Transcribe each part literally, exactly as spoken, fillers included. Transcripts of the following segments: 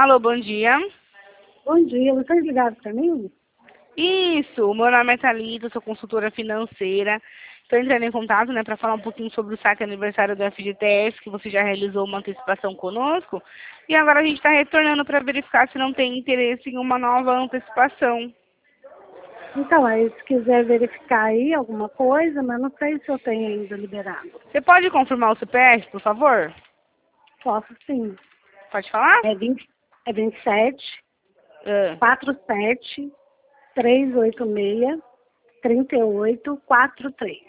Alô, bom dia. Bom dia, vocês ligaram para mim? Isso, meu nome é Thalita, sou consultora financeira. Estou entrando em contato, né, para falar um pouquinho sobre o saque aniversário do F G T S, que você já realizou uma antecipação conosco. E agora a gente está retornando para verificar se não tem interesse em uma nova antecipação. Então, aí se quiser verificar aí alguma coisa, mas não sei se eu tenho ainda liberado. Você pode confirmar o C P F, por favor? Posso sim. Pode falar? É, vinte, é vinte e sete, Ah, quarenta e sete, trezentos e oitenta e seis, trinta e oito, quarenta e três.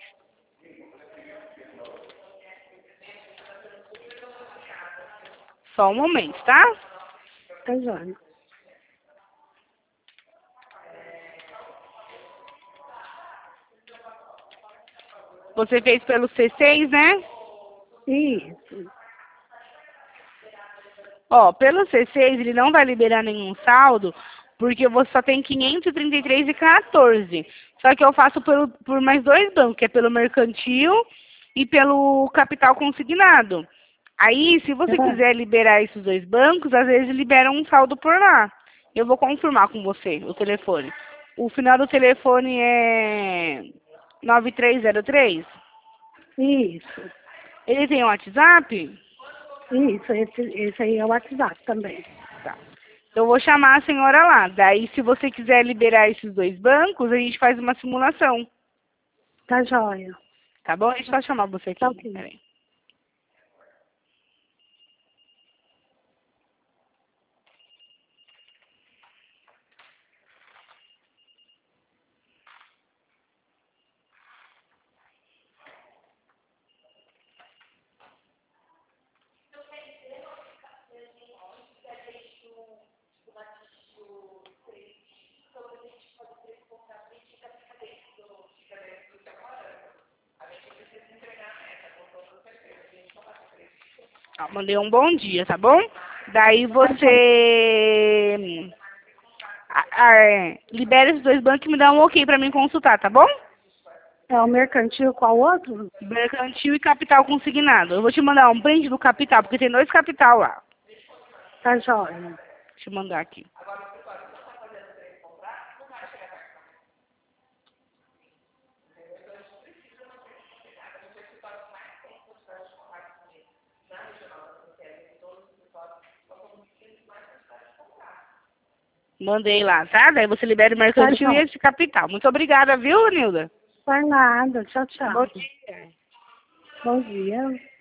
só um momento, tá? Tá joia. Você fez pelo C seis, né? Isso. Ó, pelo C seis ele não vai liberar nenhum saldo, porque você só tem quinhentos e trinta e três e quatorze. Só que eu faço por, por mais dois bancos, que é pelo mercantil e pelo capital consignado. Aí, se você Tá. quiser liberar esses dois bancos, às vezes liberam um saldo por lá. Eu vou confirmar com você o telefone. O final do telefone é nove três zero três. Isso. Ele tem um WhatsApp? Isso, esse, esse aí é o WhatsApp também. Tá. Eu vou chamar a senhora lá. Daí, se você quiser liberar esses dois bancos, a gente faz uma simulação. Tá joia. Tá bom? Deixa eu só chamar você aqui. Tá ok. Peraí. Ó, mandei um bom dia, tá bom? Daí você ah, ah, é, libera esses dois bancos e me dá um ok pra mim consultar, tá bom? É o mercantil, qual outro? Mercantil e capital consignado. Eu vou te mandar um print do capital, porque tem dois capital lá. Tá joia. Deixa eu mandar aqui. Mandei lá, tá? Daí você libera o mercantil Tá e esse capital. Muito obrigada, viu, Nilda? Por nada. Tchau, tchau. Bom dia. Bom dia.